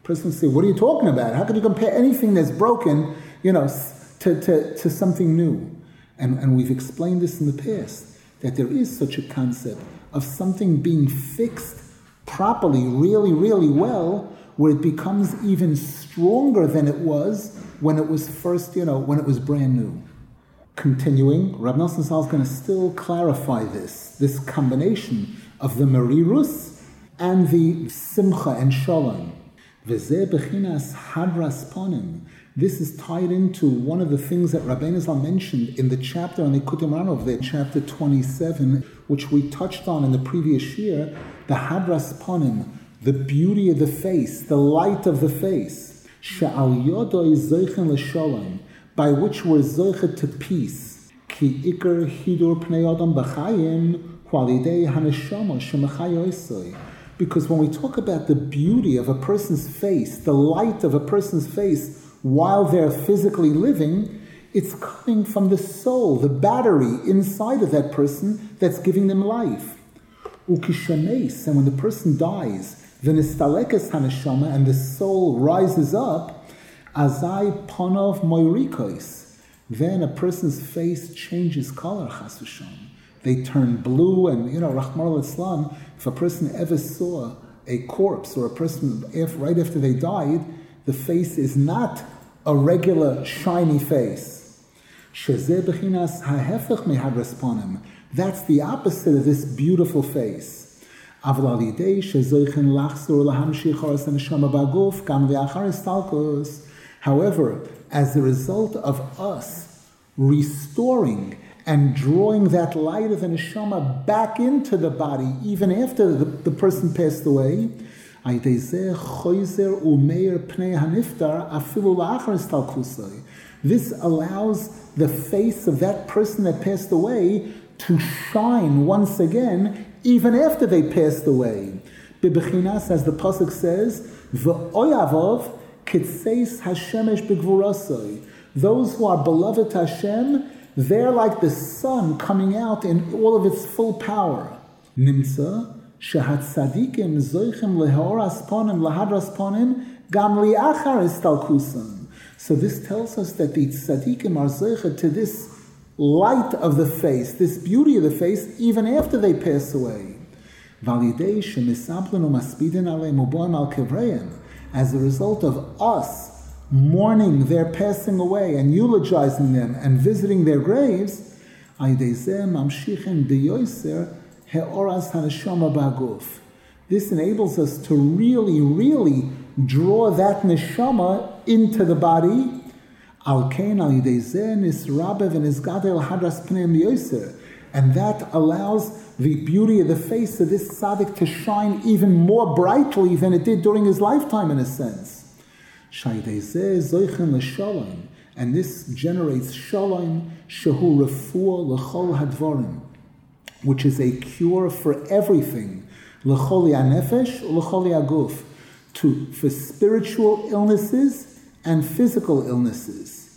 person will say, what are you talking about? How can you compare anything that's broken, to something new? And we've explained this in the past, that there is such a concept of something being fixed properly, really, really well, where it becomes even stronger than it was when it was first, when it was brand new. Continuing, Rab Nosson Zal is going to still clarify this combination of the merirus and the simcha and shalom. V'zeh bechinas hadras ponim. This is tied into one of the things that Rabbeinu Zal mentioned in the chapter on Likutei Moharan, the chapter 27, which we touched on in the previous year, the hadras ponim, the beauty of the face, the light of the face, she'al yodoi zoichen l'shalom, by which we're zoichet to peace. Ki ikar hidur pnei adam b'chayim hualidei haneshama shemachayosoi. Because when we talk about the beauty of a person's face, the light of a person's face while they're physically living, it's coming from the soul, the battery inside of that person that's giving them life. Ukishanes, and when the person dies, v'nistalekes haneshama, and the soul rises up, azai ponov moirikos, then a person's face changes color, chas v'shalom. They turn blue, and Rahman al-Islam, if a person ever saw a corpse or a person right after they died, the face is not a regular shiny face. Shezeh bechinas hahefech mehadras ponim. That's the opposite of this beautiful face. However, as a result of us restoring and drawing that light of the neshama back into the body, even after the person passed away, this allows the face of that person that passed away to shine once again, even after they passed away. Bebechinas, as the pasuk says, "V'oyavov kitseis hashemesh begvurasoi." Those who are beloved to Hashem, they're like the sun coming out in all of its full power. Nimtza shehat tzadikim zoichem lehoras ponim lahadras ponim gam liachar istalkusim. So this tells us that the tzadikim are zoichet to this light of the face, this beauty of the face, even after they pass away. Validei shemisablenu maspidin aleim uboim al kevreim. As a result of us mourning their passing away and eulogizing them and visiting their graves, this enables us to really, really draw that neshama into the body. And that allows the beauty of the face of this tzaddik to shine even more brightly than it did during his lifetime, in a sense. And this generates shalom, shehu refuah l'chol hadvarim, which is a cure for everything, l'chol hanefesh, l'chol haguf, for spiritual illnesses and physical illnesses.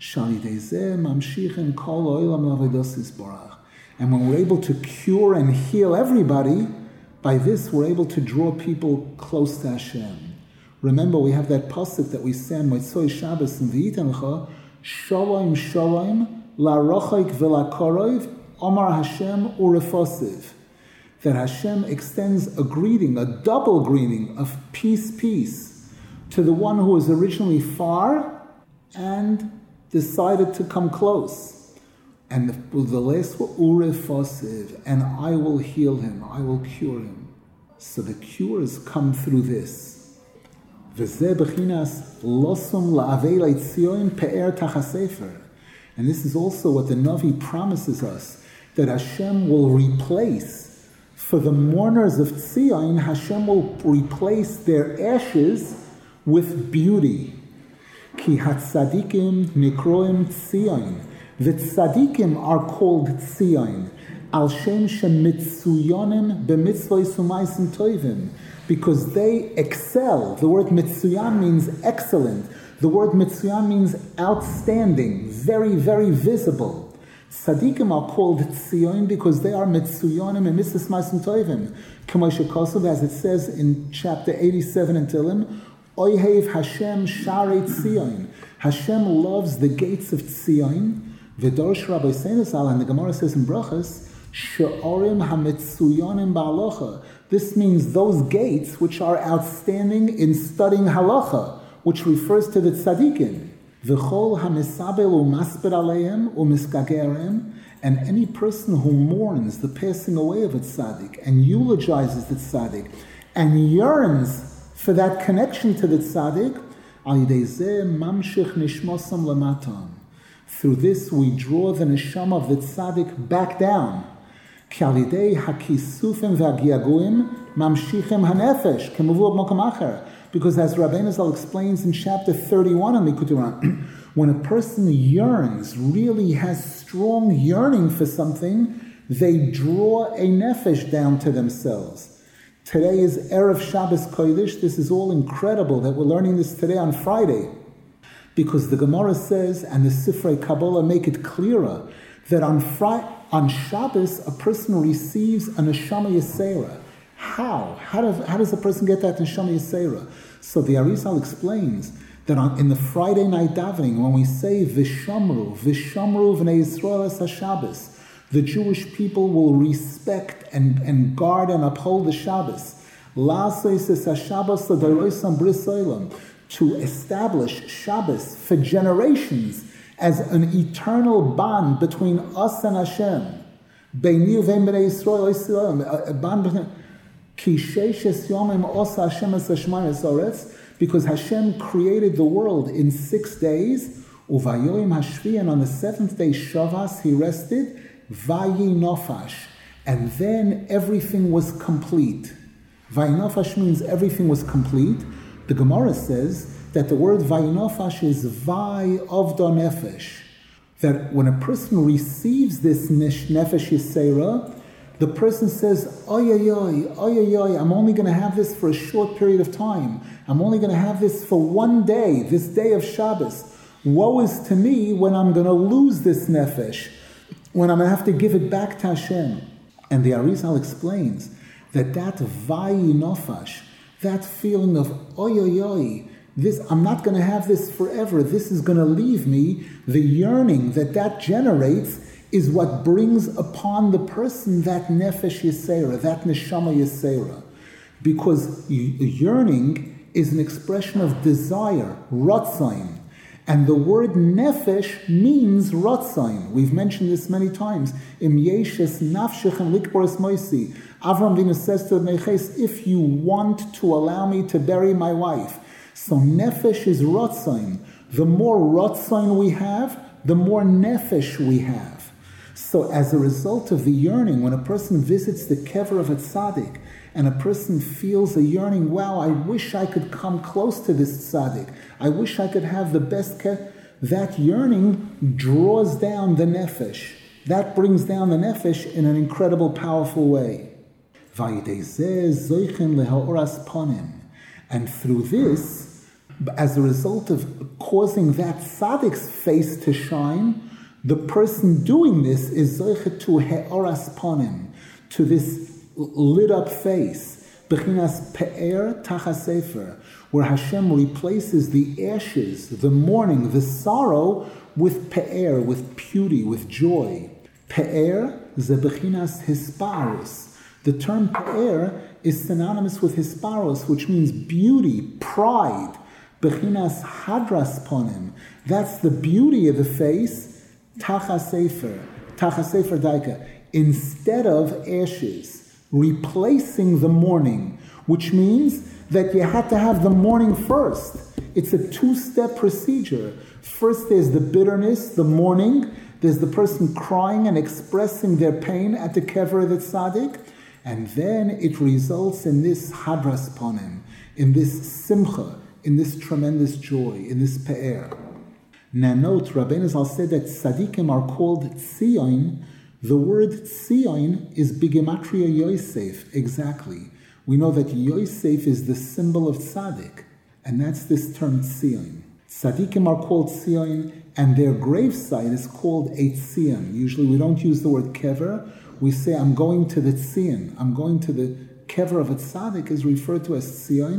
And when we're able to cure and heal everybody, by this we're able to draw people close to Hashem. Remember, we have that pasuk that we sang Motzei Shabbos in V'yitancha, Shalom Shalom la'rochik v'la'korov Omar Hashem urefosiv. That Hashem extends a greeting, a double greeting of peace, peace, to the one who was originally far and decided to come close. And the last were urefosiv, and I will heal him, I will cure him. So the cures come through this. And this is also what the Navi promises us, that Hashem will replace, for the mourners of Tzion, Hashem will replace their ashes with beauty. Ki hatzadikim nikroim Tzion. The tzadikim are called Tzion. Al shem shemitzuyonim b'mitzvos u'maisim tovim. Because they excel. The word mitzuyan means excellent. The word mitzuyan means outstanding, very, very visible. Tzadikim are called tzion because they are mitzuyanim and mitzvos ma'asim tovim. As it says in chapter 87 in Tehillim, Oyhev Hashem Sharei Tzion. Hashem loves the gates of Tzion. V'dorsh Rabbi Seinasal, and the Gemara says in Brachas, She'orim HaMetzuyonim Ba'alocha. This means those gates which are outstanding in studying halacha, which refers to the tzaddikim. V'chol hamisabel u'masper aleim u'miskagerem, and any person who mourns the passing away of a tzaddik and eulogizes the tzaddik and yearns for that connection to the tzaddik, al yidei zeh mamshich nishmosam lamatam. Through this we draw the neshama of the tzaddik back down. Ki al yidei hakisufim v'hagiaguim mamshichem hanefesh kemuvu b'mokom acher. Because as Rabbeinu Zal explains in chapter 31 in Likutei Moharan, when a person yearns, really has strong yearning for something, they draw a nefesh down to themselves. Today is Erev Shabbos Kodesh. This is all incredible that we're learning this today on Friday. Because the Gemara says, and the Sifrei Kabbalah make it clearer, that on Shabbos a person receives a Neshama Yisera. How? How does a person get that Neshama Yisera? So the Arizal explains that in the Friday night davening, when we say Vishamru v'nei Yisrael es HaShabbos, the Jewish people will respect and guard and uphold the Shabbos. La'asos es HaShabbos l'doroisam bris olam, to establish Shabbos for generations as an eternal bond between us and Hashem. Beini uvein bnei Yisrael a bond between. Because Hashem created the world in 6 days, and on the seventh day Shavas he rested, and then everything was complete. Vayinofash means everything was complete. The Gemara says that the word Vayinofash is Vay Avda Nefesh, that when a person receives this Nefesh Yisera, the person says, oy, I'm only going to have this for a short period of time. I'm only going to have this for one day, this day of Shabbos. Woe is to me when I'm going to lose this nefesh, when I'm going to have to give it back to Hashem. And the Arizal explains that vayi nofash, that feeling of oy, this, I'm not going to have this forever. This is going to leave me. The yearning that generates is what brings upon the person that nefesh yisera, that neshama yisera. Because yearning is an expression of desire, ratzain. And the word nefesh means ratzain. We've mentioned this many times. Im yeshes nafshechem likboros moisi. Avram Avinu says to Neches, if you want to allow me to bury my wife. So nefesh is ratzain. The more ratzain we have, the more nefesh we have. So as a result of the yearning, when a person visits the kever of a tzaddik, and a person feels a yearning, wow, I wish I could come close to this tzaddik. I wish I could have the best kever. That yearning draws down the nefesh. That brings down the nefesh in an incredible, powerful way. And through this, as a result of causing that tzaddik's face to shine, the person doing this is zoichet to he'oras panim, to this lit up face, bechinas pe'er tachasefer, where Hashem replaces the ashes, the mourning, the sorrow with pe'er, with beauty, with joy. Pe'er ze bechinas hisparus. The term pe'er is synonymous with hisparus, which means beauty, pride. Bechinas hadras panim. That's the beauty of the face. Tachasefer daika, instead of ashes, replacing the mourning, which means that you had to have the mourning first. It's a two-step procedure. First there's the bitterness, the mourning, there's the person crying and expressing their pain at the kever of the tzaddik, and then it results in this hadras panim, in this simcha, in this tremendous joy, in this pe'er. Now note, Rabbeinu Zal said that tzaddikim are called tzion. The word tzion is bigematria Yosef, exactly. We know that Yosef is the symbol of tzaddik, and that's this term tzion. Tzaddikim are called tzion, and their gravesite is called a tzion. Usually we don't use the word kever. We say, I'm going to the tzion. I'm going to the kever of a tzaddik is referred to as tzion.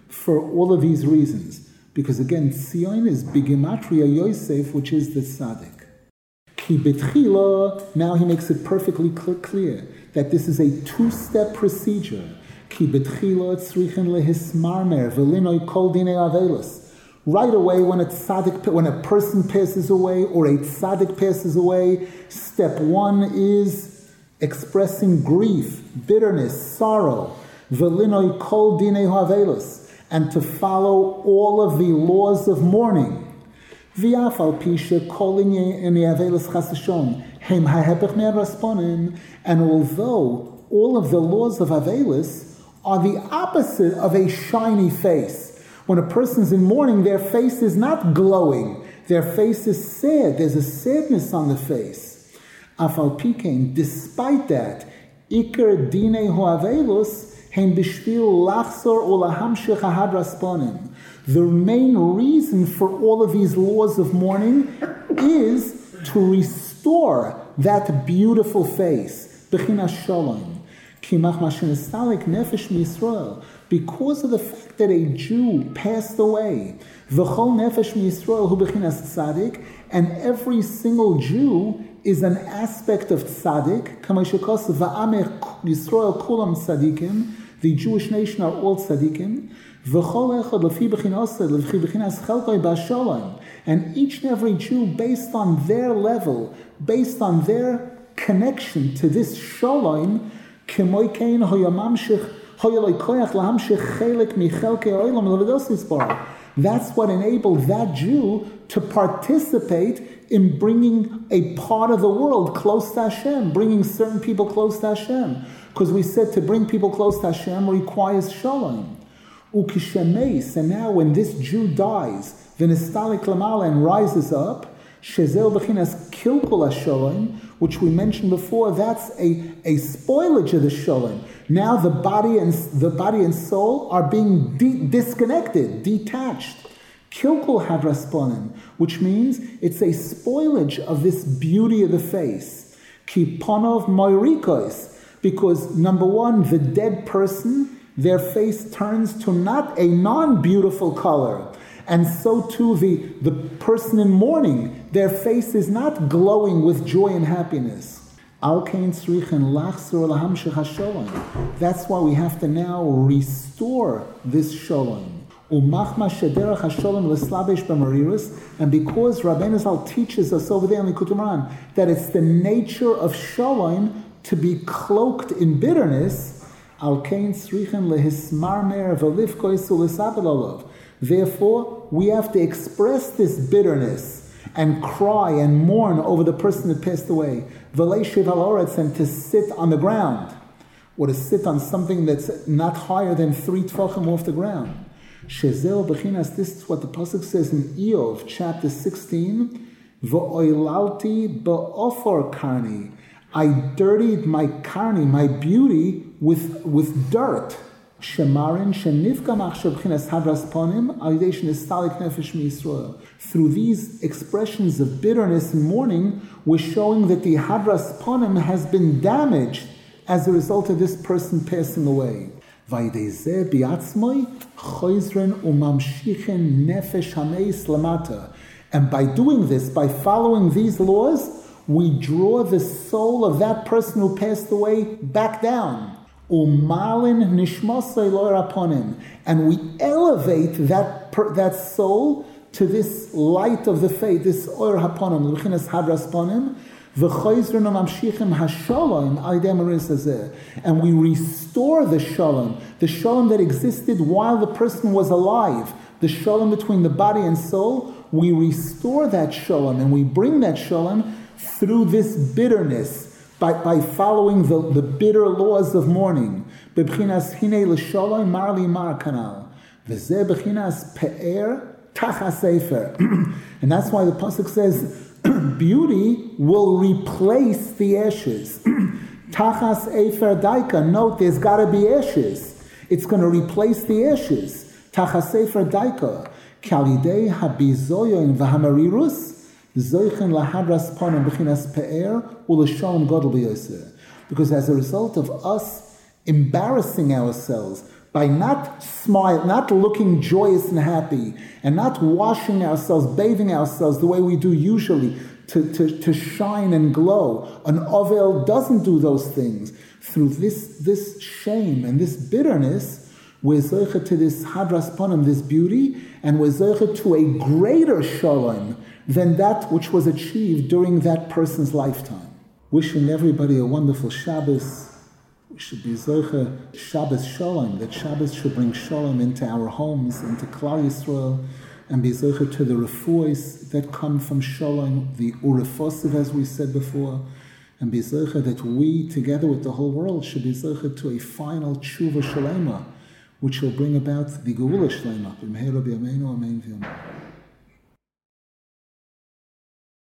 for all of these reasons. Because again, Tzion is Bigematria Yosef, which is the tzaddik. Ki betchila, now he makes it perfectly clear that this is a two-step procedure. Ki betchila tzrichen lehismarmer v'linoi kol dinei avelos. Right away, when a person passes away or a tzaddik passes away, step one is expressing grief, bitterness, sorrow, v'linoi kol dinei havelos, and to follow all of the laws of mourning. V'yafal pisha kol inei havelos chasashon hem hahepech me'arasponim, and although all of the laws of avelos are the opposite of a shiny face. When a person's in mourning, their face is not glowing. Their face is sad. There's a sadness on the face. Afal pikein, despite that, Iker dinei hoavelus hem bishvil lachzor ulahamshich hahadrasponim. The main reason for all of these laws of mourning is to restore that beautiful face. Bechinas shalom. Kimach mashenestalik nefesh miYisrael. Because of the fact that a Jew passed away, v'chol nefesh miYisrael hu bechinas tzaddik, and every single Jew is an aspect of tzaddik. Kamashikos va'amech Yisrael kulam tzaddikim. The Jewish nation are all tzaddikim. V'chol echad lefi bechinas chelkoi b'shalom. And each and every Jew, based on their level, based on their connection to this shalom, kemoikein hoyamamshich. That's what enabled that Jew to participate in bringing a part of the world close to Hashem, bringing certain people close to Hashem. Because we said to bring people close to Hashem requires shalom. And now when this Jew dies, and rises up, which we mentioned before, that's a spoilage of the shalom. Now the body and soul are being disconnected, detached. Kilkul hadrasponim, which means it's a spoilage of this beauty of the face. Kiponov moirikos, because number one, the dead person, their face turns to not a non-beautiful color. And so too the person in mourning, their face is not glowing with joy and happiness. That's why we have to now restore this shalom. And because Rabbeinu Zal teaches us over there in Likutei Moharan that it's the nature of shalom to be cloaked in bitterness, therefore, we have to express this bitterness and cry and mourn over the person that passed away. And to sit on the ground, or to sit on something that's not higher than 3 tefachim off the ground. This is what the pasuk says in Eov, chapter 16. V'oilalti ba'ofor karni. I dirtied my karni, my beauty, with dirt. Shemarin shenifka machshav b'chinas hadrasponim alidei nestalik nefesh miYisrael. Through these expressions of bitterness and mourning, we're showing that the hadrasponim has been damaged as a result of this person passing away. Vaydezeh biatzmoi choizren umamshichen nefesh hameis lamata. And by doing this, by following these laws, we draw the soul of that person who passed away back down. Umalin nishmasay lo raponim, and we elevate that soul to this light of the faith, this oir haponim, l'chinas hadrasponim, v'choizrenu mamshichim hashalom al-yedei maris hazeh, and we restore the shalom that existed while the person was alive, the shalom between the body and soul. We restore that shalom, and we bring that shalom through this bitterness, by following the bitter laws of mourning. Bebchinas hinei l'shalom mar li mar kanal. V'zeh b'chinas pe'er tachas sefer. And that's why the pasuk says, beauty will replace the ashes. Tachas efer daika. Note, there's got to be ashes. It's going to replace the ashes. Tachas efer daika. Kalidei habizoyon v'hamarirus. Because as a result of us embarrassing ourselves by not not looking joyous and happy, and not washing ourselves, bathing ourselves the way we do usually to shine and glow. An Ovel doesn't do those things. Through this shame and this bitterness, we're zeicha to this hadras panim, this beauty, and we're zeicha to a greater shalom than that which was achieved during that person's lifetime. Wishing everybody a wonderful Shabbos. We should be zeicha Shabbos shalom, that Shabbos should bring shalom into our homes, into Klal Yisrael, and be zeicha to the refuos that come from shalom, the urefosiv, as we said before, and be zeicha that we, together with the whole world, should be zeicha to a final tshuva shalema, which will bring about the geula shlema. B'mehera b'yameinu, amen v'yom.